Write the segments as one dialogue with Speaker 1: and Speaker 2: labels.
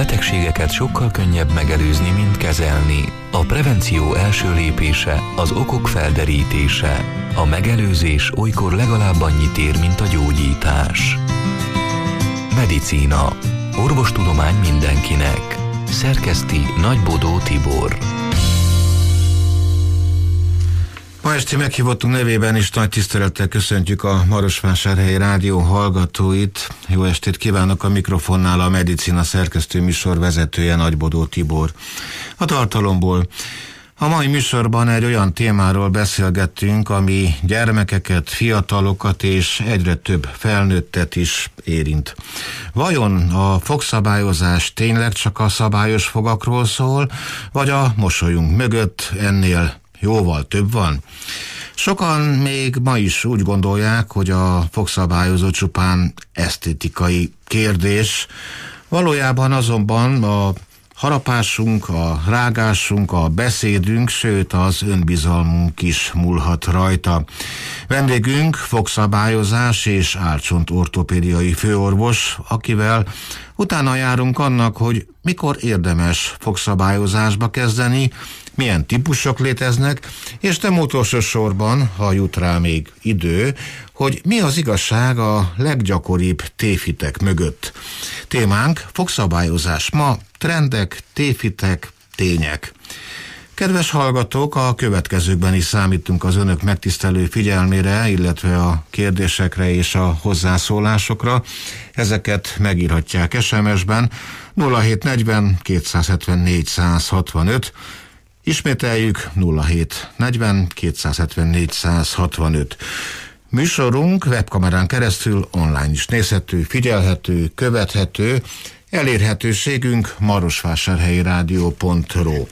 Speaker 1: betegségeket sokkal könnyebb megelőzni, mint kezelni. A prevenció első lépése az okok felderítése. A megelőzés olykor legalább annyit ér, mint a gyógyítás. Medicína. Orvostudomány mindenkinek. Szerkeszti Nagybodó Tibor.
Speaker 2: Ma esti meghívottunk nevében is nagy tisztelettel köszöntjük a Marosvásárhelyi Rádió hallgatóit. Jó estét kívánok, a mikrofonnál a Medicina szerkesztő műsor vezetője Nagybodó Tibor. A tartalomból: a mai műsorban egy olyan témáról beszélgettünk, ami gyermekeket, fiatalokat és egyre több felnőttet is érint. Vajon a fogszabályozás tényleg csak a szabályos fogakról szól, vagy a mosolyunk mögött ennél jóval több van? Sokan még ma is úgy gondolják, hogy a fogszabályozó csupán esztétikai kérdés. Valójában azonban a harapásunk, a rágásunk, a beszédünk, sőt az önbizalmunk is múlhat rajta. Vendégünk fogszabályozás és álcsontortopédiai főorvos, akivel utána járunk annak, hogy mikor érdemes fogszabályozásba kezdeni, milyen típusok léteznek, és nem utolsó sorban, ha jut rá még idő, hogy mi az igazság a leggyakoribb tévhitek mögött. Témánk: fogszabályozás ma, trendek, tévhitek, tények. Kedves hallgatók, a következőkben is számítunk az önök megtisztelő figyelmére, illetve a kérdésekre és a hozzászólásokra. Ezeket megírhatják SMS-ben 0740 274 165. Ismételjük: 0740 274 165. Műsorunk webkamerán keresztül online is nézhető, figyelhető, követhető. Elérhetőségünk marosvásárhelyirádió.ru.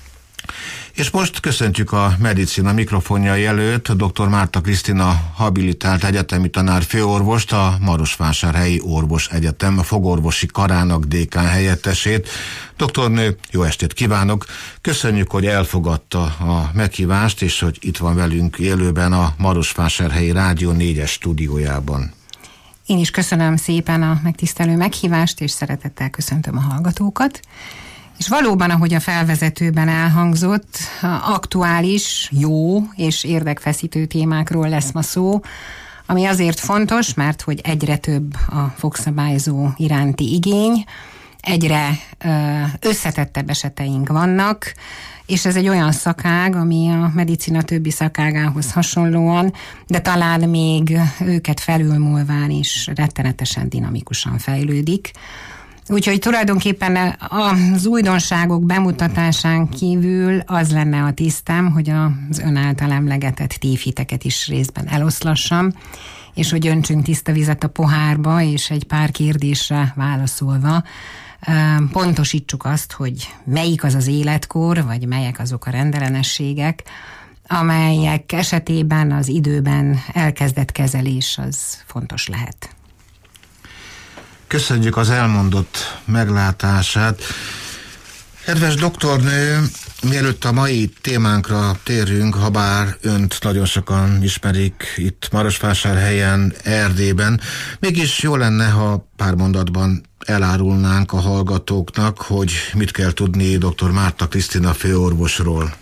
Speaker 2: És most köszöntjük a Medicina mikrofonjai előtt dr. Márta Krisztina habilitált egyetemi tanár főorvost, a Marosvásárhelyi Orvos Egyetem fogorvosi karának dékán helyettesét. Doktornő, jó estét kívánok! Köszönjük, hogy elfogadta a meghívást, és hogy itt van velünk élőben a Marosvásárhelyi Rádió 4-es stúdiójában.
Speaker 3: Én is köszönöm szépen a megtisztelő meghívást, és szeretettel köszöntöm a hallgatókat. És valóban, ahogy a felvezetőben elhangzott, aktuális, jó és érdekfeszítő témákról lesz ma szó, ami azért fontos, mert hogy egyre több a fogszabályozó iránti igény, egyre összetettebb eseteink vannak, és ez egy olyan szakág, ami a medicina többi szakágához hasonlóan, de talán még őket felülmúlván is rettenetesen dinamikusan fejlődik. Úgyhogy tulajdonképpen az újdonságok bemutatásán kívül az lenne a tisztem, hogy az ön által emlegetett tévhiteket is részben eloszlassam, és hogy öntsünk tiszta vizet a pohárba, és egy pár kérdésre válaszolva pontosítsuk azt, hogy melyik az az életkor, vagy melyek azok a rendellenességek, amelyek esetében az időben elkezdett kezelés az fontos lehet.
Speaker 2: Köszönjük az elmondott meglátását. Kedves doktornő, mielőtt a mai témánkra térünk, habár önt nagyon sokan ismerik itt Marosvásárhelyen, Erdélyben, mégis jó lenne, ha pár mondatban elárulnánk a hallgatóknak, hogy mit kell tudni dr. Márta Krisztina főorvosról.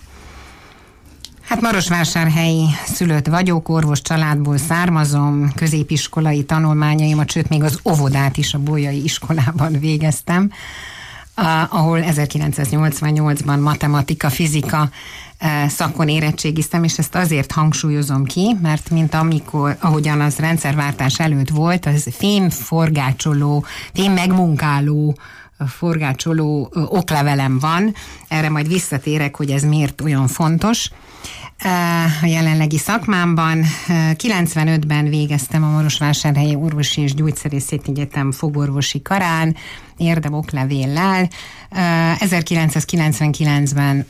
Speaker 3: Hát marosvásárhelyi szülött vagyok, orvos családból származom, középiskolai tanulmányaimat, sőt még az óvodát is a Bolyai iskolában végeztem, ahol 1988-ban matematika, fizika szakon érettségiztem, és ezt azért hangsúlyozom ki, mert mint ahogyan az rendszerváltás előtt volt, az fém megmunkáló oklevelem van, erre majd visszatérek, hogy ez miért olyan fontos a jelenlegi szakmámban. 95-ben végeztem a Marosvásárhelyi Orvosi és Gyógyszerészeti Egyetem fogorvosi karán, érdemoklevéllel. 1999-ben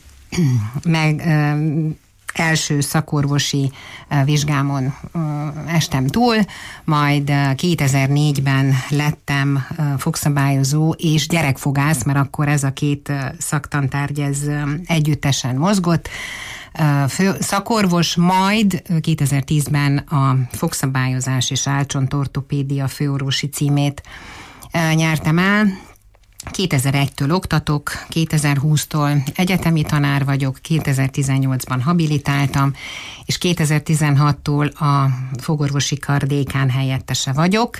Speaker 3: első szakorvosi vizsgámon estem túl, majd 2004-ben lettem fogszabályozó és gyerekfogász, mert akkor ez a két szaktantárgy ez együttesen mozgott. Szakorvos, majd 2010-ben a fogszabályozás és álcsontortopédia főorvosi címét nyertem el, 2001-től oktatok, 2020-tól egyetemi tanár vagyok, 2018-ban habilitáltam, és 2016-tól a fogorvosi kar dékán helyettese vagyok.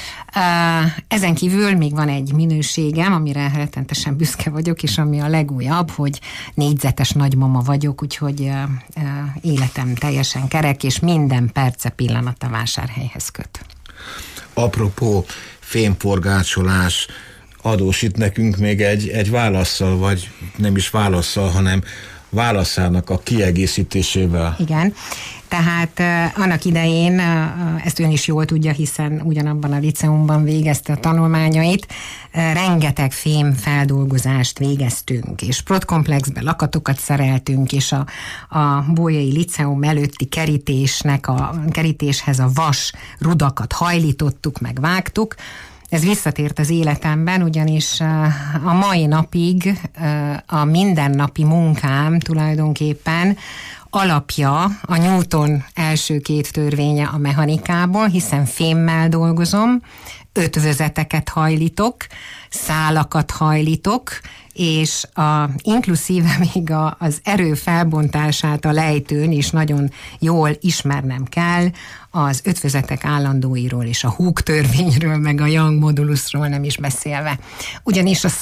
Speaker 3: Ezen kívül még van egy minőségem, amire rettentesen büszke vagyok, és ami a legújabb, hogy négyzetes nagymama vagyok, úgyhogy életem teljesen kerek, és minden perce pillanata Vásárhelyhez köt.
Speaker 2: Apropó fémforgácsolás, adósít nekünk még egy válasszal, vagy nem is válasszal, hanem válaszának a kiegészítésével.
Speaker 3: Igen, tehát annak idején, ezt ön is jól tudja, hiszen ugyanabban a liceumban végezte a tanulmányait, rengeteg fém-feldolgozást végeztünk, és protkomplexbe lakatokat szereltünk, és a Bolyai Liceum előtti kerítéshez a vas rudakat hajlítottuk, meg vágtuk. Ez visszatért az életemben, ugyanis a mai napig a mindennapi munkám tulajdonképpen alapja a Newton első két törvénye a mechanikából, hiszen fémmel dolgozom, ötvözeteket hajlítok, szálakat hajlítok, és inkluszíve még az erő felbontását a lejtőn is nagyon jól ismernem kell, az ötvözetek állandóiról és a Hooke törvényről, meg a Young modulusról nem is beszélve. Ugyanis a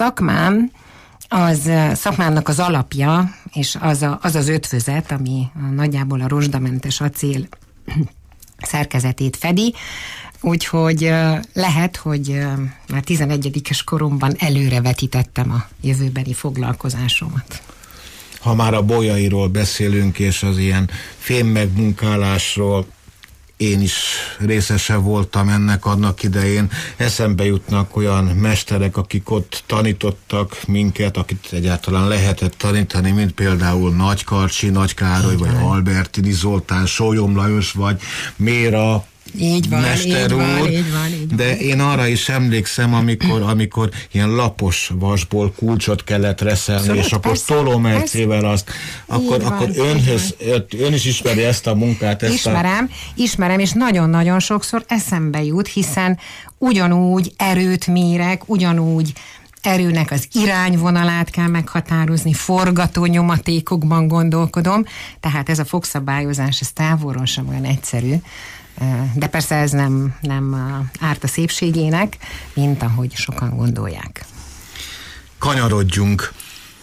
Speaker 3: szakmámnak az alapja, és az ötvözet, ami nagyjából a rozsdamentes acél szerkezetét fedi, úgyhogy lehet, hogy már 11-es koromban előrevetítettem a jövőbeni foglalkozásomat.
Speaker 2: Ha már a Bolyairól beszélünk, és az ilyen fém megmunkálásról, én is részese voltam ennek annak idején. Eszembe jutnak olyan mesterek, akik ott tanítottak minket, akit egyáltalán lehetett tanítani, mint például Nagy Karcsi, Nagy Károly, vagy Albertini Zoltán, Sólyom Lajos, vagy Méra mester úr.
Speaker 3: Így van.
Speaker 2: De én arra is emlékszem, amikor ilyen lapos vasból kulcsot kellett reszelni, szóval és akkor tolómercével azt, akkor ön is ismeri ezt a munkát.
Speaker 3: Ismerem, és nagyon-nagyon sokszor eszembe jut, hiszen ugyanúgy erőt mérek, ugyanúgy erőnek az irányvonalát kell meghatározni, forgatónyomatékokban gondolkodom, tehát ez a fogszabályozás, ez távolról sem olyan egyszerű, de persze ez nem árt a szépségének, mint ahogy sokan gondolják.
Speaker 2: Kanyarodjunk.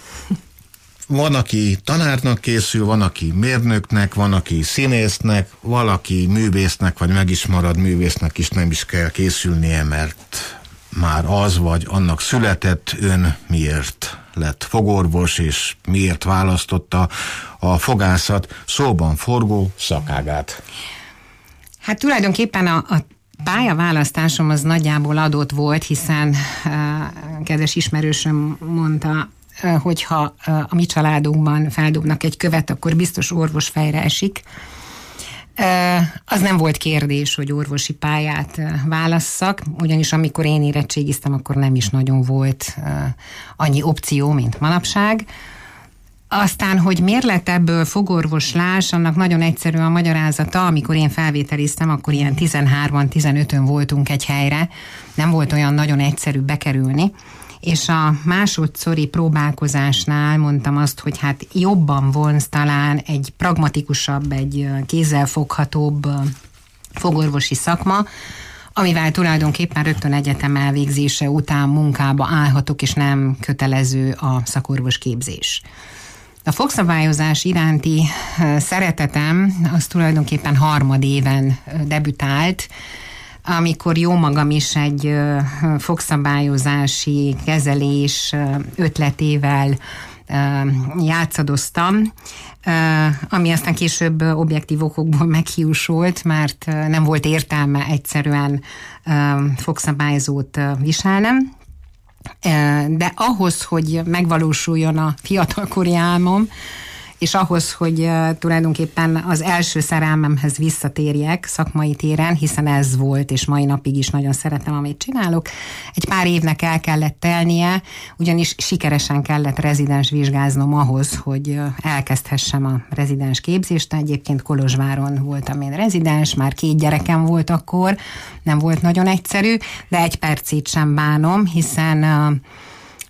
Speaker 2: Van, aki tanárnak készül, van, aki mérnöknek, van, aki színésznek, valaki művésznek, vagy meg is marad művésznek is nem is kell készülnie, mert már az vagy annak született. Ön miért lett fogorvos, és miért választotta a fogászat szóban forgó szakágát?
Speaker 3: Hát tulajdonképpen a pályaválasztásom az nagyjából adott volt, hiszen kedves ismerősöm mondta, hogyha a mi családunkban feldobnak egy követ, akkor biztos orvosfejre esik. Az nem volt kérdés, hogy orvosi pályát válasszak, ugyanis amikor én érettségiztem, akkor nem is nagyon volt annyi opció, mint manapság. Aztán, hogy miért lett ebből fogorvoslás, annak nagyon egyszerű a magyarázata. Amikor én felvételiztem, akkor ilyen 13-15-ön voltunk egy helyre, nem volt olyan nagyon egyszerű bekerülni, és a másodszori próbálkozásnál mondtam azt, hogy hát jobban vonz talán egy pragmatikusabb, egy kézzelfoghatóbb fogorvosi szakma, amivel tulajdonképpen rögtön egyetem elvégzése után munkába állhatok, és nem kötelező a szakorvos képzés. A fogszabályozás iránti szeretetem az tulajdonképpen harmadéven debütált, amikor jó magam is egy fogszabályozási kezelés ötletével játszadoztam, ami aztán később objektív okokból meghiúsult, mert nem volt értelme egyszerűen fogszabályzót viselnem. De ahhoz, hogy megvalósuljon a fiatalkori álmom, és ahhoz, hogy tulajdonképpen az első szerelmemhez visszatérjek szakmai téren, hiszen ez volt, és mai napig is nagyon szeretem, amit csinálok. Egy pár évnek el kellett telnie, ugyanis sikeresen kellett rezidens vizsgáznom ahhoz, hogy elkezdhessem a rezidens képzést. Egyébként Kolozsváron voltam én rezidens, már 2 gyerekem volt akkor, nem volt nagyon egyszerű, de egy percét sem bánom, hiszen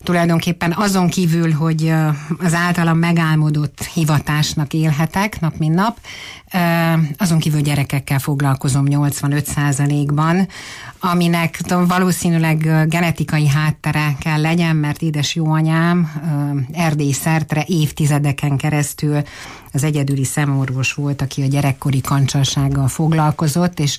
Speaker 3: Tulajdonképpen azon kívül, hogy az általam megálmodott hivatásnak élhetek nap mint nap, azon kívül gyerekekkel foglalkozom 85%-ban, aminek valószínűleg genetikai háttere kell legyen, mert édes jóanyám erdélyszertre évtizedeken keresztül az egyedüli szemorvos volt, aki a gyerekkori kancsalsággal foglalkozott, és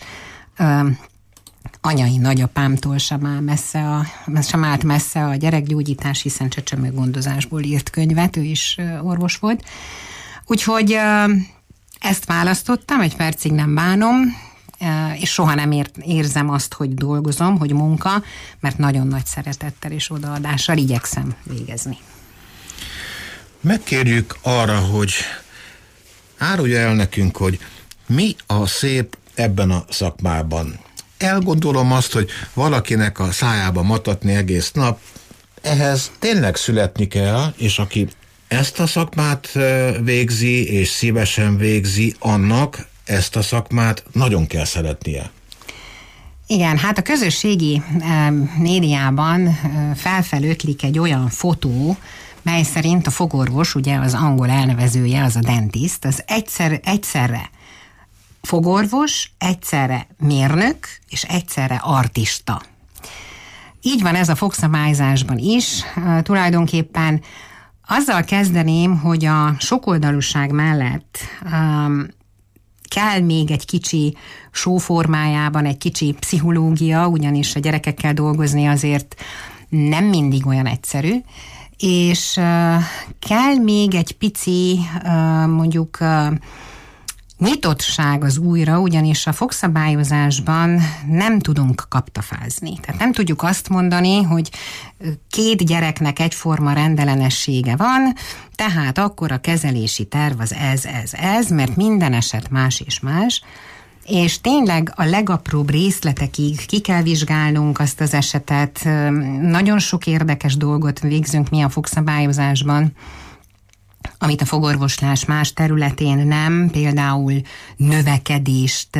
Speaker 3: anyai nagyapámtól sem állt messze a gyerekgyógyítás, hiszen csecsemőgondozásból írt könyvet, ő is orvos volt. Úgyhogy ezt választottam, egy percig nem bánom, és soha nem érzem azt, hogy dolgozom, hogy munka, mert nagyon nagy szeretettel és odaadással igyekszem végezni.
Speaker 2: Megkérjük arra, hogy árulja el nekünk, hogy mi a szép ebben a szakmában. Elgondolom azt, hogy valakinek a szájába matatni egész nap, ehhez tényleg születni kell, és aki ezt a szakmát végzi, és szívesen végzi, annak ezt a szakmát nagyon kell szeretnie.
Speaker 3: Igen, hát a közösségi médiában felfelötlik egy olyan fotó, mely szerint a fogorvos, ugye az angol elnevezője, az a dentist, az egyszerre fogorvos, egyszerre mérnök, és egyszerre artista. Így van ez a fogszabályzásban is. Tulajdonképpen azzal kezdeném, hogy a sokoldalúság mellett kell még egy kicsi show formájában, egy kicsi pszichológia, ugyanis a gyerekekkel dolgozni azért nem mindig olyan egyszerű, és kell még egy pici, mondjuk nyitottság az újra, ugyanis a fogszabályozásban nem tudunk kaptafázni. Tehát nem tudjuk azt mondani, hogy 2 gyereknek egyforma rendellenessége van, tehát akkor a kezelési terv az ez, mert minden eset más és más, és tényleg a legapróbb részletekig ki kell vizsgálnunk azt az esetet. Nagyon sok érdekes dolgot végzünk mi a fogszabályozásban, amit a fogorvoslás más területén nem, például növekedést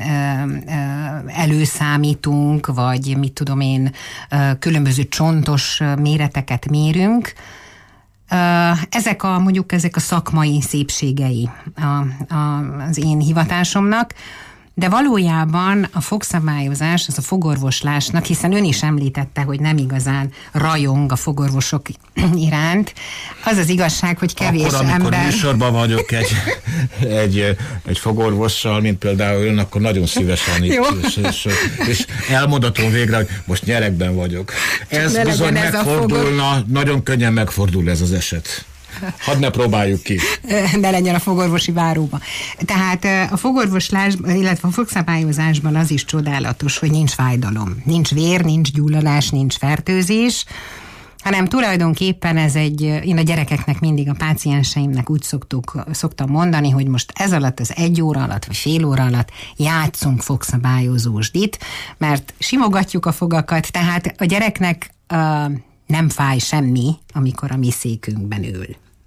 Speaker 3: előszámítunk, vagy mit tudom én, különböző csontos méreteket mérünk. Ezek a szakmai szépségei az én hivatásomnak, de valójában a fogszabályozás, az a fogorvoslásnak, hiszen ön is említette, hogy nem igazán rajong a fogorvosok iránt. Az az igazság, hogy kevés
Speaker 2: akkor, amikor
Speaker 3: ember...
Speaker 2: műsorban vagyok egy fogorvossal, mint például ön, akkor nagyon szívesen itt, és elmondatom végre, hogy most nyerekben vagyok. Ez bizony megfordulna, nagyon könnyen megfordul ez az eset. Hadd ne próbáljuk ki.
Speaker 3: Ne legyen a fogorvosi váróba. Tehát a fogorvoslásban, illetve a fogszabályozásban az is csodálatos, hogy nincs fájdalom. Nincs vér, nincs gyulladás, nincs fertőzés, hanem tulajdonképpen én a gyerekeknek mindig, a pácienseimnek úgy szoktam mondani, hogy most ez alatt, az 1 óra alatt, vagy fél óra alatt játszunk fogszabályozósdit, mert simogatjuk a fogakat, tehát a gyereknek nem fáj semmi, amikor a mi székünkben ül.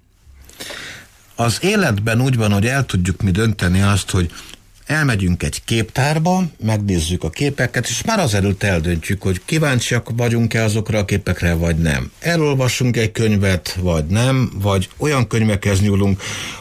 Speaker 2: Az életben úgy van, hogy el tudjuk mi dönteni azt, hogy elmegyünk egy képtárba, megnézzük a képeket, és már azelőtt eldöntjük, hogy kíváncsiak vagyunk-e azokra a képekre, vagy nem. Elolvassunk egy könyvet, vagy nem, vagy olyan könyvekhez nyúlunk,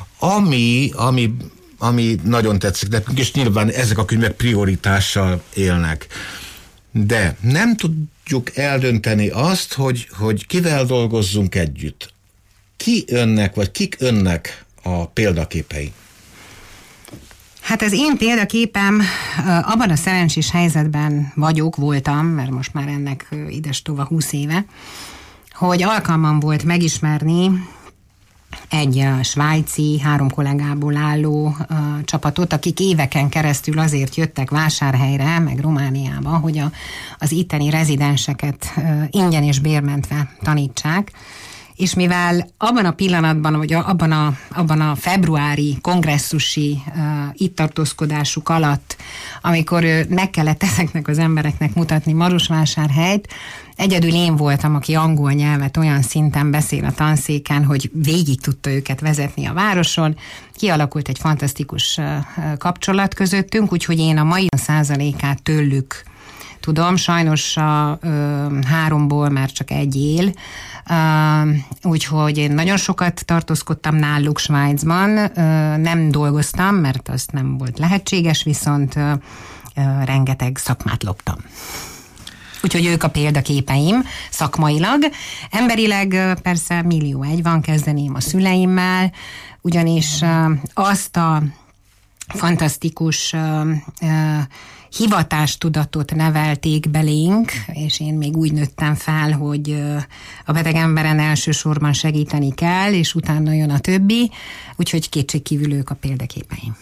Speaker 2: ami nagyon tetszik nekünk, és nyilván ezek a könyvek prioritással élnek. De nem tudjuk eldönteni azt, hogy kivel dolgozzunk együtt. Ki önnek, vagy kik önnek a példaképei?
Speaker 3: Hát az én példaképem, abban a szerencsés helyzetben voltam, mert most már ennek idestova 20 éve, hogy alkalmam volt megismerni egy svájci, 3 kollégából álló csapatot, akik éveken keresztül azért jöttek Vásárhelyre, meg Romániába, hogy az itteni rezidenseket ingyen és bérmentve tanítsák. És mivel abban a pillanatban, vagy abban a februári kongresszusi itt tartózkodásuk alatt, amikor meg kellett ezeknek az embereknek mutatni Marosvásárhelyt, egyedül én voltam, aki angol nyelvet olyan szinten beszél a tanszéken, hogy végig tudta őket vezetni a városon. Kialakult egy fantasztikus kapcsolat közöttünk, úgyhogy én a mai 100%-át tőlük tudom, sajnos a 3-ból már csak 1 él, úgyhogy én nagyon sokat tartózkodtam náluk Svájcban, nem dolgoztam, mert az nem volt lehetséges, viszont rengeteg szakmát loptam. Úgyhogy ők a példaképeim szakmailag. Emberileg persze 1 millió van, kezdeném a szüleimmel, ugyanis azt a fantasztikus hivatástudatot nevelték belénk, és én még úgy nőttem fel, hogy a beteg emberen elsősorban segíteni kell, és utána jön a többi, úgyhogy kétségkívül ők a példaképeim.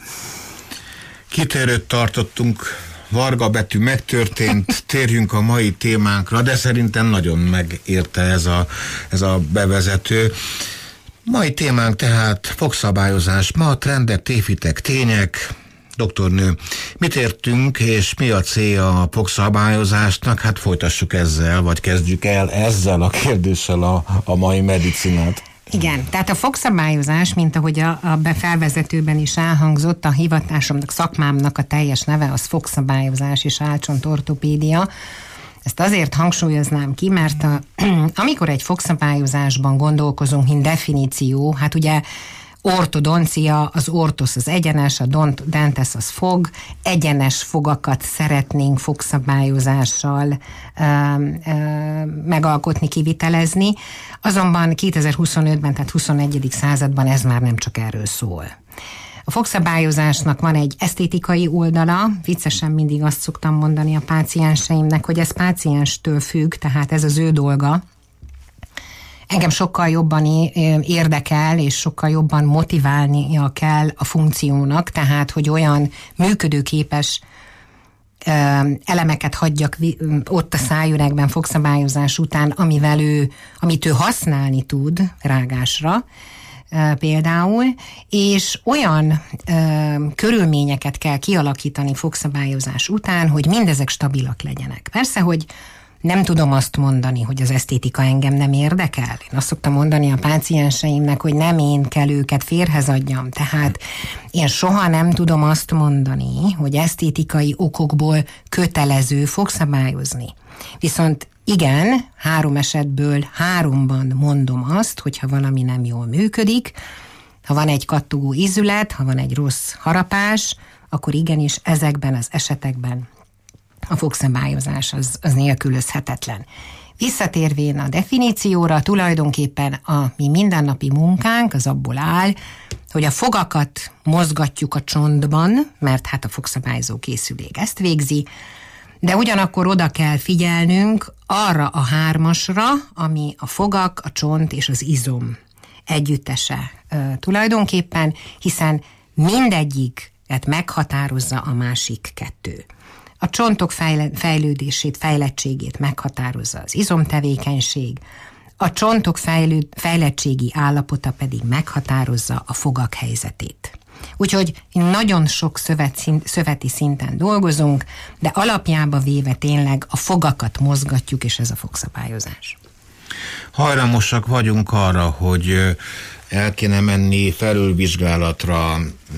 Speaker 2: Kitérőt tartottunk, Varga betű megtörtént, térjünk a mai témánkra, de szerintem nagyon megérte ez a bevezető. Mai témánk tehát fogszabályozás, ma trendek, tévhitek, tények. Doktornő, mit értünk, és mi a célja a fogszabályozásnak? Hát folytassuk ezzel, vagy kezdjük el ezzel a kérdéssel a mai medicinát.
Speaker 3: Igen, tehát a fogszabályozás, mint ahogy a felvezetőben is elhangzott, a hivatásomnak, szakmámnak a teljes neve az fogszabályozás és álcsontortopédia. Ezt azért hangsúlyoznám ki, mert amikor egy fogszabályozásban gondolkozunk, mint definíció, hát ugye ortodoncia, az ortosz az egyenes, a dentes az fog, egyenes fogakat szeretnénk fogszabályozással megalkotni, kivitelezni, azonban 2025-ben, tehát 21. században ez már nem csak erről szól. A fogszabályozásnak van egy esztétikai oldala, viccesen mindig azt szoktam mondani a pácienseimnek, hogy ez pácienstől függ, tehát ez az ő dolga. Engem sokkal jobban érdekel, és sokkal jobban motiválnia kell a funkciónak, tehát, hogy olyan működőképes elemeket hagyjak ott a szájüregben fogszabályozás után, amit ő használni tud rágásra, például, és olyan körülményeket kell kialakítani fogszabályozás után, hogy mindezek stabilak legyenek. Persze, hogy nem tudom azt mondani, hogy az esztétika engem nem érdekel. Én azt szoktam mondani a pácienseimnek, hogy nem én kell őket férhez adjam. Tehát én soha nem tudom azt mondani, hogy esztétikai okokból kötelező fogszabályozni. Viszont igen, 3 esetből 3-ban mondom azt, hogyha valami nem jól működik, ha van egy kattogó ízület, ha van egy rossz harapás, akkor igenis ezekben az esetekben a fogszabályozás az nélkülözhetetlen. Visszatérvén a definícióra, tulajdonképpen a mi mindennapi munkánk az abból áll, hogy a fogakat mozgatjuk a csontban, mert hát a fogszabályozó készülék ezt végzi, de ugyanakkor oda kell figyelnünk arra a 3-asra, ami a fogak, a csont és az izom együttese tulajdonképpen, hiszen mindegyiket meghatározza a másik 2. A csontok fejlődését, fejlettségét meghatározza az izomtevékenység, a csontok fejlettségi állapota pedig meghatározza a fogak helyzetét. Úgyhogy nagyon sok szöveti szinten dolgozunk, de alapjába véve tényleg a fogakat mozgatjuk, és ez a fogszabályozás.
Speaker 2: Hajlamosak vagyunk arra, hogy el kéne menni felülvizsgálatra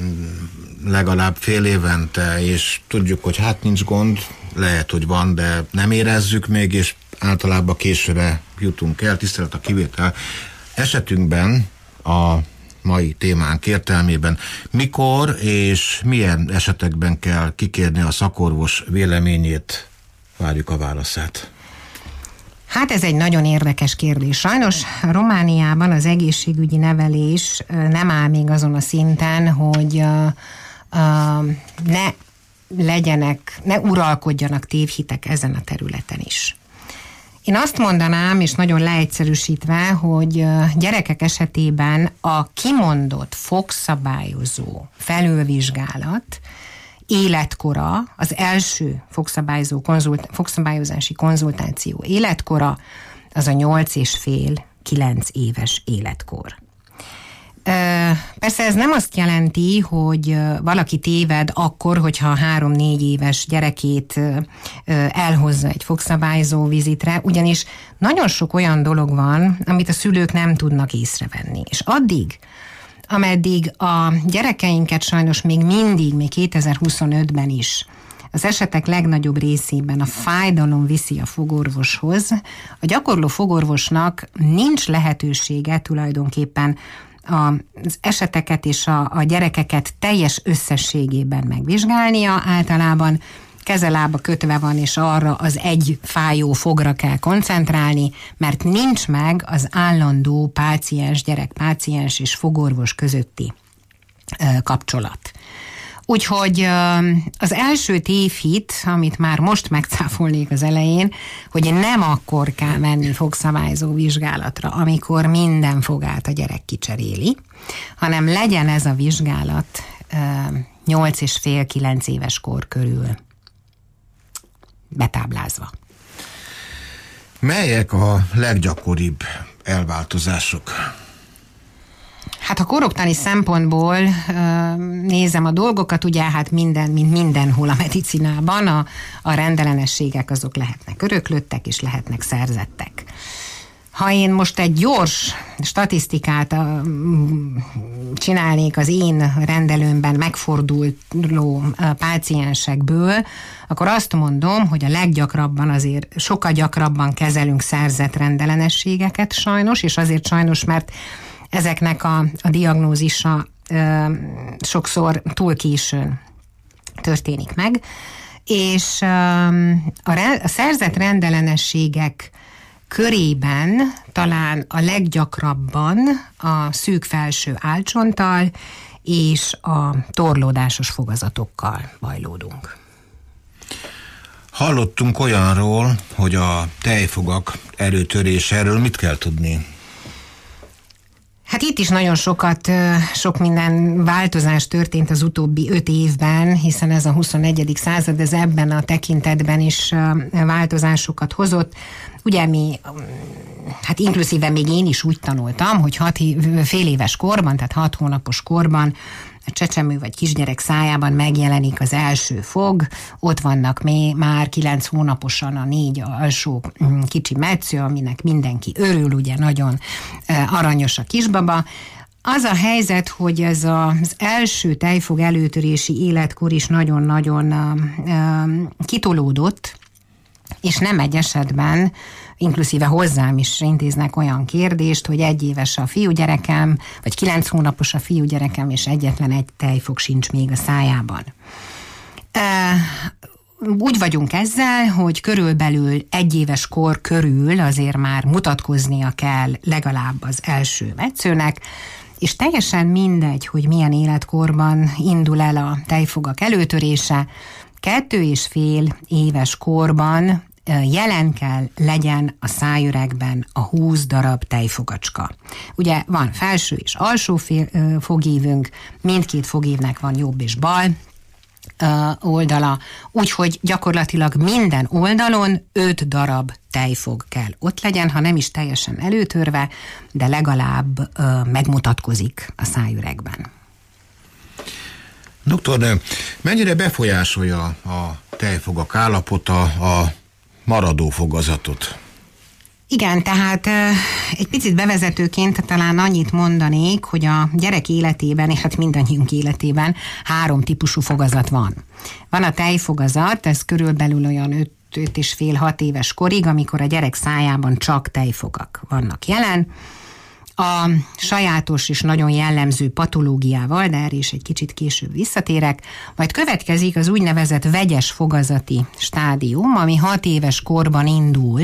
Speaker 2: legalább fél évente, és tudjuk, hogy hát nincs gond, lehet, hogy van, de nem érezzük még, és általában későre jutunk el, tisztelet a kivétel. Esetünkben a mai témánk értelmében mikor és milyen esetekben kell kikérni a szakorvos véleményét, várjuk a válaszát.
Speaker 3: Hát ez egy nagyon érdekes kérdés. Sajnos Romániában az egészségügyi nevelés nem áll még azon a szinten, hogy ne uralkodjanak tévhitek ezen a területen is. Én azt mondanám, és nagyon leegyszerűsítve, hogy gyerekek esetében a kimondott fogszabályozó felülvizsgálat életkora, az első fogszabályozási konzultáció életkora, az a 8,5-9 éves életkor. Persze ez nem azt jelenti, hogy valaki téved akkor, hogyha 3-4 éves gyerekét elhozza egy fogszabályozó vizitre, ugyanis nagyon sok olyan dolog van, amit a szülők nem tudnak észrevenni. És addig, ameddig a gyerekeinket sajnos még 2025-ben is az esetek legnagyobb részében a fájdalom viszi a fogorvoshoz. A gyakorló fogorvosnak nincs lehetősége tulajdonképpen az eseteket és a gyerekeket teljes összességében megvizsgálnia. Általában kezelába kötve van, és arra az egy fájó fogra kell koncentrálni, mert nincs meg az állandó páciens, gyerekpáciens és fogorvos közötti kapcsolat. Úgyhogy az első tévhit, amit már most megcáfolnék az elején, hogy nem akkor kell menni fogszabályzó vizsgálatra, amikor minden fogát a gyerek kicseréli, hanem legyen ez a vizsgálat 8,5-9 éves kor körül betáblázva.
Speaker 2: Melyek a leggyakoribb elváltozások?
Speaker 3: Hát ha koroktani szempontból nézem a dolgokat, ugye hát mint mindenhol a medicinában, a rendellenességek azok lehetnek öröklöttek és lehetnek szerzettek. Ha én most egy gyors statisztikát csinálnék az én rendelőmben megforduló páciensekből, akkor azt mondom, hogy a leggyakrabban azért sokkal gyakrabban kezelünk szerzett rendellenességeket sajnos, és azért sajnos, mert ezeknek a diagnózisa sokszor túl későn történik meg, és a szerzett rendellenességek körében talán a leggyakrabban a szűk felső állcsonttal és a torlódásos fogazatokkal bajlódunk.
Speaker 2: Hallottunk olyanról, hogy a tejfogak előtörése, erről mit kell tudni?
Speaker 3: Hát itt is nagyon sok minden változás történt az utóbbi 5 évben, hiszen ez a 21. század, ez ebben a tekintetben is változásokat hozott. Ugye hát inkluzíven még én is úgy tanultam, hogy fél éves korban, tehát 6 hónapos korban a csecsemő vagy kisgyerek szájában megjelenik az első fog, ott vannak már 9 hónaposan a 4 alsó kicsi metsző, aminek mindenki örül, ugye nagyon aranyos a kisbaba. Az a helyzet, hogy ez az első tejfog előtörési életkor is nagyon-nagyon kitolódott, és nem egy esetben, inkluszíve hozzám is intéznek olyan kérdést, hogy 1 éves a fiúgyerekem, vagy 9 hónapos a fiúgyerekem, és egyetlen egy tejfog sincs még a szájában. Úgy vagyunk ezzel, hogy körülbelül 1 éves kor körül azért már mutatkoznia kell legalább az első metszőnek, és teljesen mindegy, hogy milyen életkorban indul el a tejfogak előtörése, 2,5 éves korban jelen kell legyen a szájüregben a 20 darab tejfogacska. Ugye van felső és alsó fogívünk, mindkét fogívnek van jobb és bal oldala, úgyhogy gyakorlatilag minden oldalon 5 darab tejfog kell ott legyen, ha nem is teljesen előtörve, de legalább megmutatkozik a szájüregben.
Speaker 2: Doktornő, mennyire befolyásolja a tejfogak állapota a maradó fogazatot?
Speaker 3: Igen, tehát egy picit bevezetőként talán annyit mondanék, hogy a gyerek életében, és hát mindannyiunk életében 3 típusú fogazat van. Van a tejfogazat, ez körülbelül olyan 5,5-6 éves korig, amikor a gyerek szájában csak tejfogak vannak jelen. A sajátos és nagyon jellemző patológiával, de erre is egy kicsit később visszatérek, majd következik az úgynevezett vegyes fogazati stádium, ami 6 éves korban indul,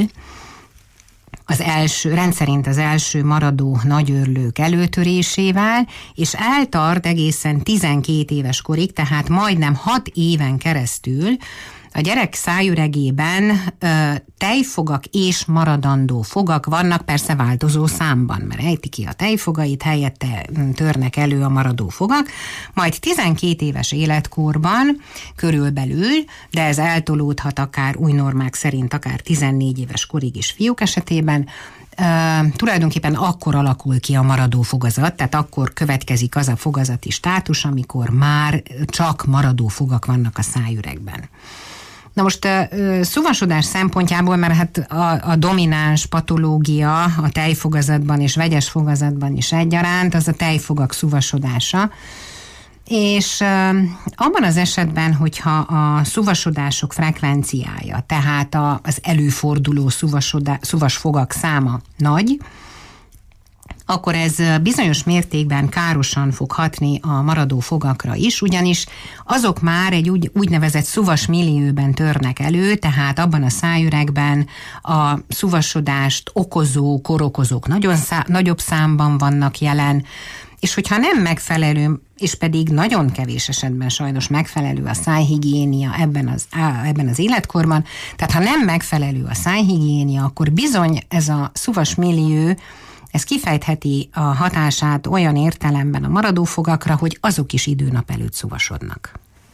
Speaker 3: rendszerint az első maradó nagyőrlők előtörésével, és eltart egészen 12 éves korig, tehát majdnem 6 éven keresztül a gyerek szájüregében tejfogak és maradandó fogak vannak, persze változó számban, mert ejti ki a tejfogait, helyette törnek elő a maradó fogak, majd 12 éves életkorban körülbelül, de ez eltolódhat akár új normák szerint, akár 14 éves korig is fiúk esetében, tulajdonképpen akkor alakul ki a maradó fogazat, tehát akkor következik az a fogazati státus, amikor már csak maradó fogak vannak a szájüregben. Na most szuvasodás szempontjából, mert hát a domináns patológia a tejfogazatban és vegyes fogazatban is egyaránt, az a tejfogak szuvasodása, És abban az esetben, hogyha a szuvasodások frekvenciája, tehát az előforduló szuvasfogak száma nagy, akkor ez bizonyos mértékben károsan fog hatni a maradó fogakra is, ugyanis azok már egy úgynevezett szuvas millióben törnek elő, tehát abban a szájüregben a szuvasodást okozó kórokozók nagyobb számban vannak jelen, és hogyha nem megfelelő, és pedig nagyon kevés esetben sajnos megfelelő a szájhigiénia ebben az életkorban, tehát ha nem megfelelő a szájhigiénia, akkor bizony ez a szuvas millió, ez kifejtheti a hatását olyan értelemben a maradó fogakra, hogy azok is időnap előtt szuvasodnak.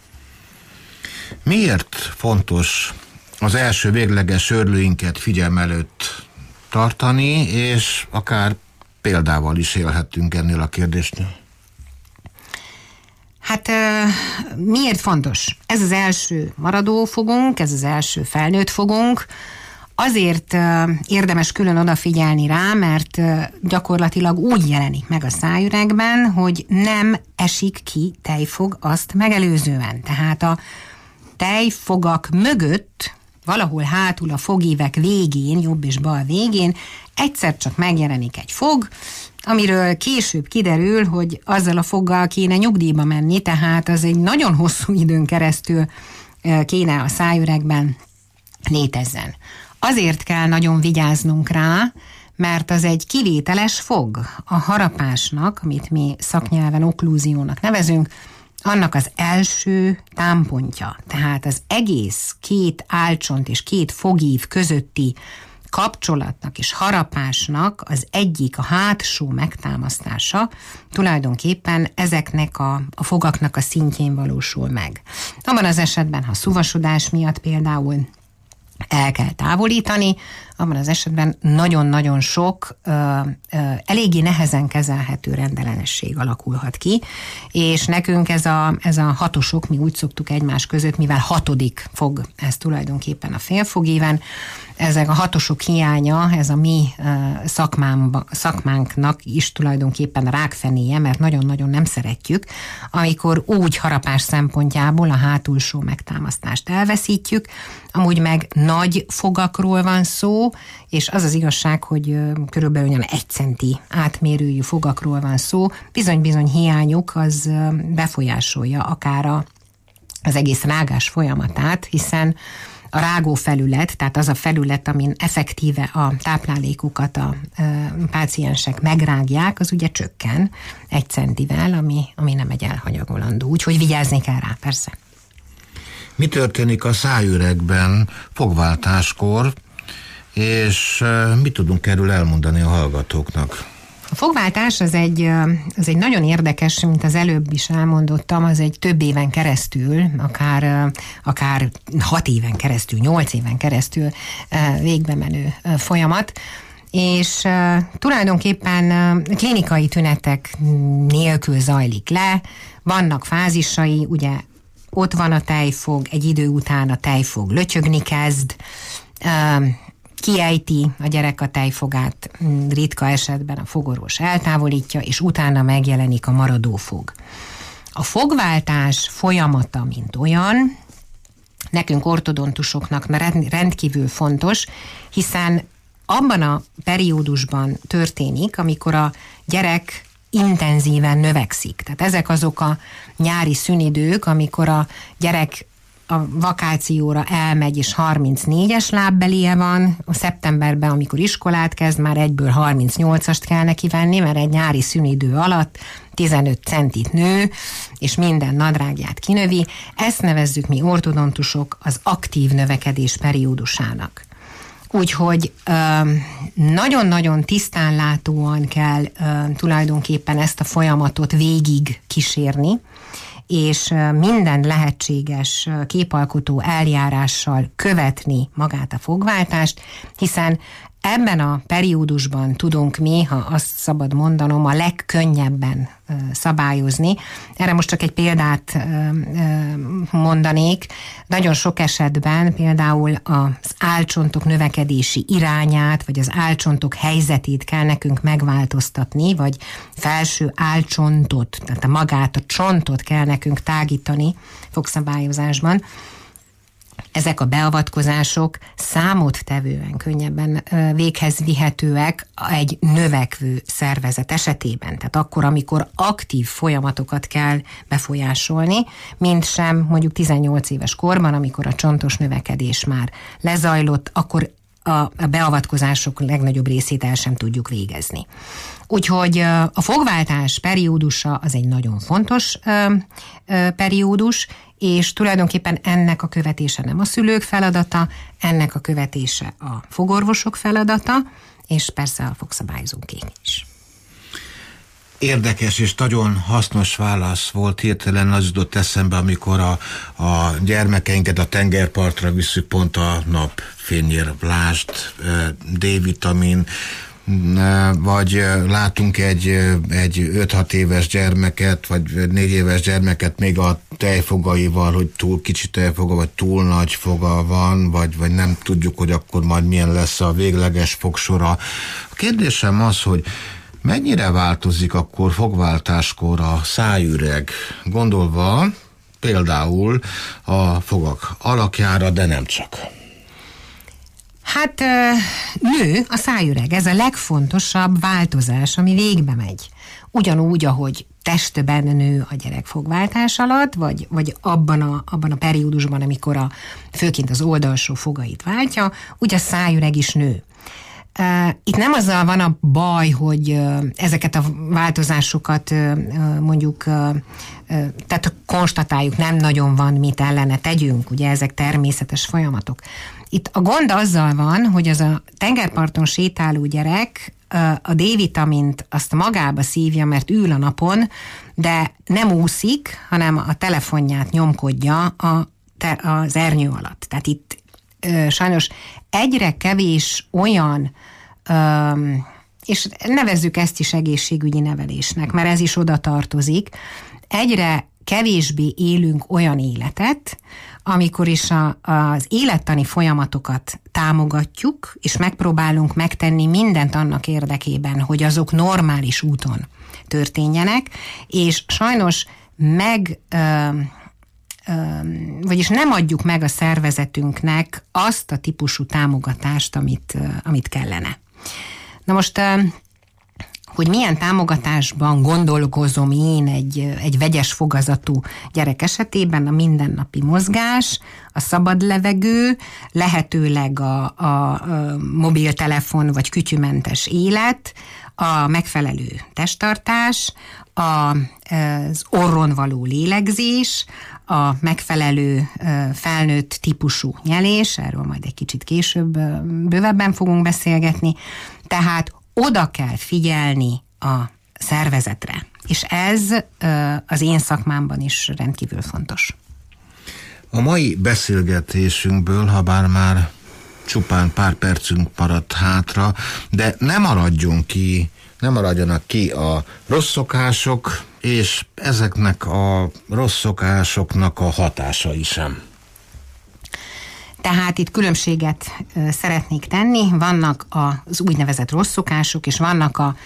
Speaker 2: Miért fontos az első végleges őrlőinket figyelm előtt tartani, és akár példával is élhettünk ennél a kérdésnél?
Speaker 3: Hát miért fontos? Ez az első maradó fogunk, ez az első felnőtt fogunk. Azért érdemes külön odafigyelni rá, mert gyakorlatilag úgy jelenik meg a szájüregben, hogy nem esik ki tejfog azt megelőzően. Tehát a tejfogak mögött, valahol hátul a fogívek végén, jobb és bal végén egyszer csak megjelenik egy fog, amiről később kiderül, hogy azzal a foggal kéne nyugdíjba menni, tehát az egy nagyon hosszú időn keresztül kéne a szájüregben létezzen. Azért kell nagyon vigyáznunk rá, mert az egy kivételes fog. A harapásnak, amit mi szaknyelven oklúziónak nevezünk, annak az első támpontja. Tehát az egész két álcsont és két fogív közötti kapcsolatnak és harapásnak az egyik, a hátsó megtámasztása tulajdonképpen ezeknek a fogaknak a szintjén valósul meg. Abban az esetben, ha szuvasodás miatt például el kell távolítani, abban az esetben nagyon-nagyon sok eléggé nehezen kezelhető rendellenesség alakulhat ki, és nekünk ez a hatosok, mi úgy szoktuk egymás között, mivel hatodik fog ez tulajdonképpen a félfogéven, ezek a hatosok hiánya, ez a mi szakmánknak is tulajdonképpen rákfenéje, mert nagyon-nagyon nem szeretjük, amikor úgy harapás szempontjából a hátulsó megtámasztást elveszítjük, amúgy meg nagy fogakról van szó, és az az igazság, hogy körülbelül olyan 1 centi átmérőjű fogakról van szó, bizony-bizony hiányuk az befolyásolja akár az egész rágás folyamatát, hiszen a rágó felület, tehát az a felület, amin effektíve a táplálékokat a páciensek megrágják, az ugye csökken 1 centivel, ami nem egy elhanyagolandó. Úgyhogy vigyázni kell rá, persze.
Speaker 2: Mi történik a szájüregben fogváltáskor, és mit tudunk erről elmondani a hallgatóknak?
Speaker 3: A fogváltás az egy nagyon érdekes, mint az előbb is elmondottam, az egy több éven keresztül, akár 6 éven keresztül, 8 éven keresztül végbe menő folyamat, és tulajdonképpen klinikai tünetek nélkül zajlik le, vannak fázisai, ugye ott van a tejfog, egy idő után a tejfog lötyögni kezd, kiejti a gyerek a tejfogát, ritka esetben a fogorvos eltávolítja, és utána megjelenik a maradó fog. A fogváltás folyamata, mint olyan, nekünk ortodontusoknak rendkívül fontos, hiszen abban a periódusban történik, amikor a gyerek intenzíven növekszik. Tehát ezek azok a nyári szünidők, amikor a gyerek a vakációra elmegy, és 34-es lábbelie van, a szeptemberben, amikor iskolát kezd, már egyből 38-ast kell neki venni, mert egy nyári szünidő alatt 15 centit nő, és minden nadrágját kinövi. Ezt nevezzük mi ortodontusok az aktív növekedés periódusának. Úgyhogy nagyon-nagyon tisztánlátóan kell tulajdonképpen ezt a folyamatot végig kísérni, és minden lehetséges képalkotó eljárással követni magát a fogváltást, hiszen ebben a periódusban tudunk mi, ha azt szabad mondanom, a legkönnyebben szabályozni. Erre most csak egy példát mondanék. Nagyon sok esetben például az álcsontok növekedési irányát, vagy az álcsontok helyzetét kell nekünk megváltoztatni, vagy felső álcsontot, tehát magát a csontot kell nekünk tágítani fogszabályozásban. Ezek a beavatkozások számottevően könnyebben véghez vihetőek egy növekvő szervezet esetében. Tehát akkor, amikor aktív folyamatokat kell befolyásolni, mint sem mondjuk 18 éves korban, amikor a csontos növekedés már lezajlott, akkor a beavatkozások legnagyobb részét el sem tudjuk végezni. Úgyhogy a fogváltás periódusa az egy nagyon fontos periódus, és tulajdonképpen ennek a követése nem a szülők feladata, ennek a követése a fogorvosok feladata, és persze a fogszabályozóké is.
Speaker 2: Érdekes és nagyon hasznos válasz volt, hirtelen az jutott eszembe, amikor a gyermekeinket a tengerpartra visszük, pont a napfényér, lásd, D-vitamin, vagy látunk egy 5-6 éves gyermeket, vagy 4 éves gyermeket még a tejfogaival, hogy túl kicsi tejfoga, vagy túl nagy foga van, vagy nem tudjuk, hogy akkor majd milyen lesz a végleges fogsora. A kérdésem az, hogy mennyire változik akkor fogváltáskor a szájüreg, gondolva például a fogak alakjára, de nem csak?
Speaker 3: Hát nő a szájüreg, ez a legfontosabb változás, ami végbe megy. Ugyanúgy, ahogy testben nő a gyerek fogváltás alatt, vagy abban a periódusban, amikor főként az oldalsó fogait váltja, úgy a szájüreg is nő. Itt nem azzal van a baj, hogy ezeket a változásokat mondjuk, tehát konstatáljuk, nem nagyon van, mit ellene tegyünk, ugye ezek természetes folyamatok. Itt a gond azzal van, hogy az a tengerparton sétáló gyerek a D-vitamint azt magába szívja, mert ül a napon, de nem úszik, hanem a telefonját nyomkodja az ernyő alatt. Tehát itt sajnos egyre kevés olyan, és nevezzük ezt is egészségügyi nevelésnek, mert ez is oda tartozik, egyre kevésbé élünk olyan életet, amikor is az élettani folyamatokat támogatjuk, és megpróbálunk megtenni mindent annak érdekében, hogy azok normális úton történjenek, és sajnos vagyis nem adjuk meg a szervezetünknek azt a típusú támogatást, amit kellene. Na most, hogy milyen támogatásban gondolkozom én egy vegyes fogazatú gyerek esetében, a mindennapi mozgás, a szabad levegő, lehetőleg a mobiltelefon vagy kütyümentes élet, a megfelelő testtartás, az orron való lélegzés, a megfelelő felnőtt típusú nyelés, erről majd egy kicsit később bővebben fogunk beszélgetni, tehát oda kell figyelni a szervezetre, és ez az én szakmámban is rendkívül fontos.
Speaker 2: A mai beszélgetésünkből, ha bár már csupán pár percünk maradt hátra, de ne maradjanak ki a rossz szokások, és ezeknek a rossz szokásoknak a hatásai sem.
Speaker 3: Tehát itt különbséget szeretnék tenni, vannak az úgynevezett rossz szokások, és vannak a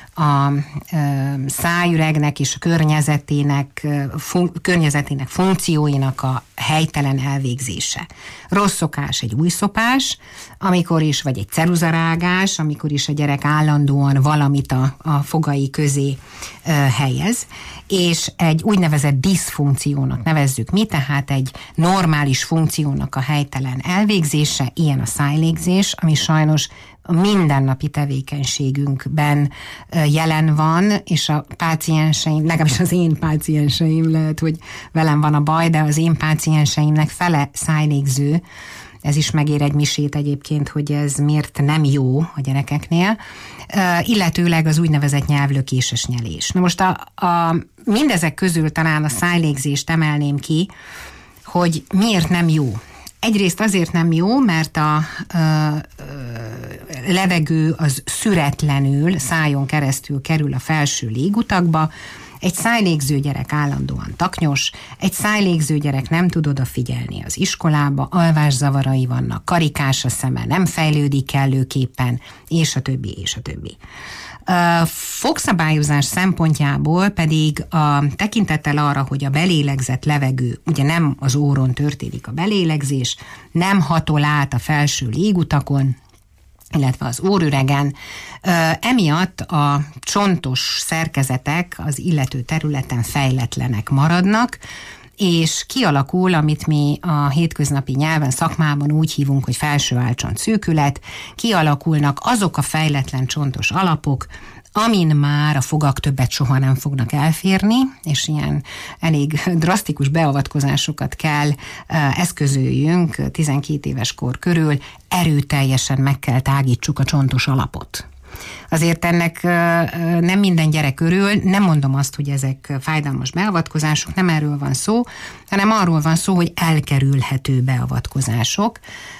Speaker 3: szájüregnek és a környezetének funkcióinak a helytelen elvégzése. Rossz szokás egy új szopás, amikor is, vagy egy ceruzarágás, amikor is a gyerek állandóan valamit a fogai közé helyez, és egy úgynevezett diszfunkciónak nevezzük mi, tehát egy normális funkciónak a helytelen elvégzése, ilyen a szájlégzés, ami sajnos a mindennapi tevékenységünkben jelen van, és a pácienseim, legalábbis az én pácienseim, lehet, hogy velem van a baj, de az én pácienseimnek fele szájlégző. Ez is megér egy misét egyébként, hogy ez miért nem jó a gyerekeknél, illetőleg az úgynevezett nyelvlökéses nyelés. Na most mindezek közül talán a szájlégzést emelném ki, hogy miért nem jó. Egyrészt azért nem jó, mert levegő az szüretlenül szájon keresztül kerül a felső légutakba. Egy szájlégző gyerek állandóan taknyos, egy szájlégző gyerek nem tud odafigyelni az iskolába, alvászavarai vannak, karikás a szeme, nem fejlődik kellőképpen, és a többi, és a többi. A fogszabályozás szempontjából pedig a tekintettel arra, hogy a belélegzett levegő, ugye nem az óron történik a belélegzés, nem hatol át a felső légutakon, illetve az órüregen. Emiatt a csontos szerkezetek az illető területen fejletlenek maradnak, és kialakul, amit mi a hétköznapi nyelven, szakmában úgy hívunk, hogy felső állcsont szűkület, kialakulnak azok a fejletlen csontos alapok, amin már a fogak többet soha nem fognak elférni, és ilyen elég drasztikus beavatkozásokat kell eszközöljünk 12 éves kor körül, erőteljesen meg kell tágítsuk a csontos alapot. Azért ennek nem minden gyerek örül, nem mondom azt, hogy ezek fájdalmas beavatkozások, nem erről van szó, hanem arról van szó, hogy elkerülhető beavatkozások.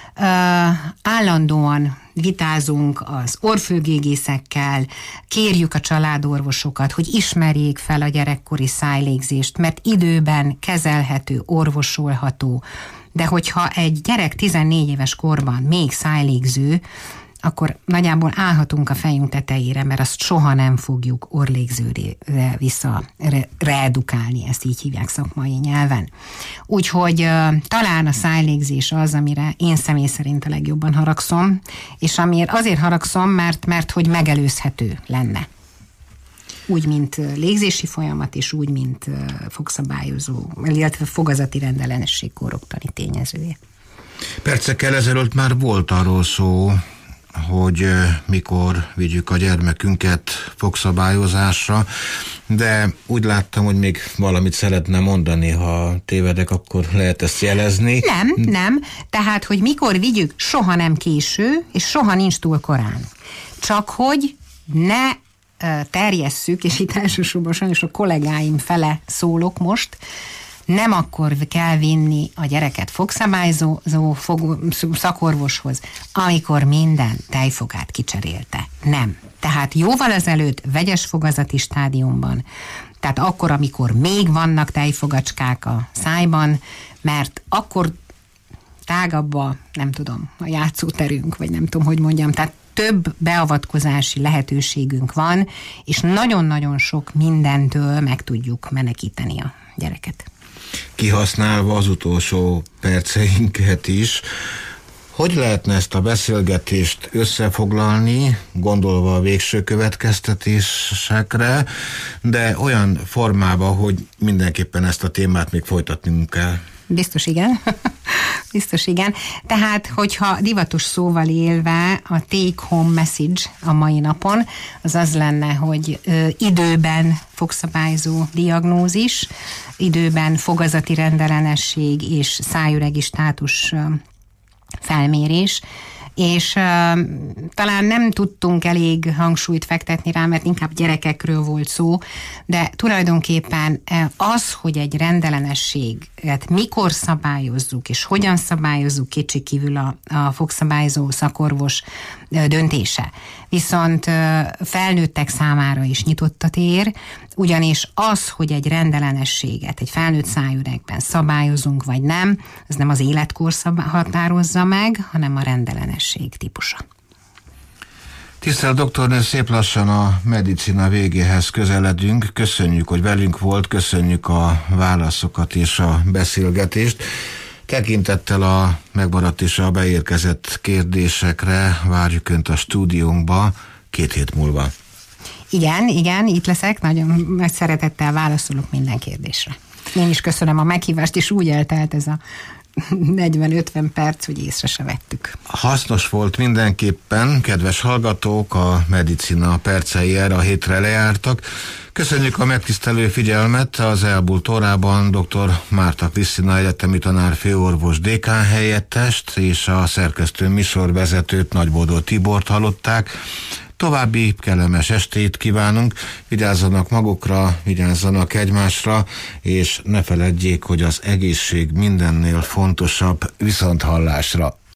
Speaker 3: Állandóan vitázunk az orrfőgégészekkel, kérjük a családorvosokat, hogy ismerjék fel a gyerekkori szájlégzést, mert időben kezelhető, orvosolható, de hogyha egy gyerek 14 éves korban még szájlégző, akkor nagyjából állhatunk a fejünk tetejére, mert azt soha nem fogjuk orrlégzőre vissza reedukálni, ezt így hívják szakmai nyelven. Úgyhogy talán a szájlégzés az, amire én személy szerint a legjobban haragszom, és amiért azért haragszom, mert hogy megelőzhető lenne. Úgy, mint légzési folyamat, és úgy, mint fogszabályozó, illetve fogazati rendellenesség kóroktani tényezője.
Speaker 2: Percekkel ezelőtt már volt arról szó, hogy mikor vigyük a gyermekünket fogszabályozásra, de úgy láttam, hogy még valamit szeretne mondani, ha tévedek, akkor lehet ezt jelezni.
Speaker 3: Nem. Tehát, hogy mikor vigyük, soha nem késő, és soha nincs túl korán. Csak hogy ne terjesszük, és itt elsősorban sajnos a kollégáim fele szólok most, nem akkor kell vinni a gyereket fogszabályozó szakorvoshoz, amikor minden tejfogát kicserélte. Nem. Tehát jóval ezelőtt vegyes fogazati stádiumban, tehát akkor, amikor még vannak tejfogacskák a szájban, mert akkor tágabb a játszóterünk, vagy nem tudom, hogy mondjam, tehát több beavatkozási lehetőségünk van, és nagyon-nagyon sok mindentől meg tudjuk menekíteni a gyereket.
Speaker 2: Kihasználva az utolsó perceinket is, hogy lehetne ezt a beszélgetést összefoglalni, gondolva a végső következtetésekre, de olyan formában, hogy mindenképpen ezt a témát még folytatnunk kell?
Speaker 3: Biztos igen. Biztos igen. Tehát, hogyha divatos szóval élve a take-home message a mai napon, az az lenne, hogy időben fogszabályozó diagnózis, időben fogazati rendellenesség és szájüregi státus felmérés, és talán nem tudtunk elég hangsúlyt fektetni rá, mert inkább gyerekekről volt szó, de tulajdonképpen az, hogy egy rendellenességet mikor szabályozzuk, és hogyan szabályozzuk, kétségkívül a fogszabályozó szakorvos döntése. Viszont felnőttek számára is nyitott a tér, ugyanis az, hogy egy rendellenességet egy felnőtt szájüregben szabályozunk, vagy nem, az nem az életkor határozza meg, hanem a rendellenesség típusa.
Speaker 2: Tisztelt doktornő, szép lassan a medicina végéhez közeledünk. Köszönjük, hogy velünk volt, köszönjük a válaszokat és a beszélgetést. Tekintettel a megmaradt és a beérkezett kérdésekre várjuk Önt a stúdiónkba 2 hét múlva.
Speaker 3: Igen, itt leszek, nagyon nagy szeretettel válaszolok minden kérdésre. Én is köszönöm a meghívást, és úgy eltelt ez a 40-50 perc, hogy észre se vettük.
Speaker 2: Hasznos volt mindenképpen, kedves hallgatók, a medicina percei erre a hétre lejártak. Köszönjük a megtisztelő figyelmet. Az elmúlt órában dr. Márta Krisztina egyetemi tanár főorvos dékán helyettest és a szerkesztő műsorvezetőt, Nagybódó Tibort hallották. További kellemes estét kívánunk, vigyázzanak magukra, vigyázzanak egymásra, és ne feledjék, hogy az egészség mindennél fontosabb. Viszonthallásra!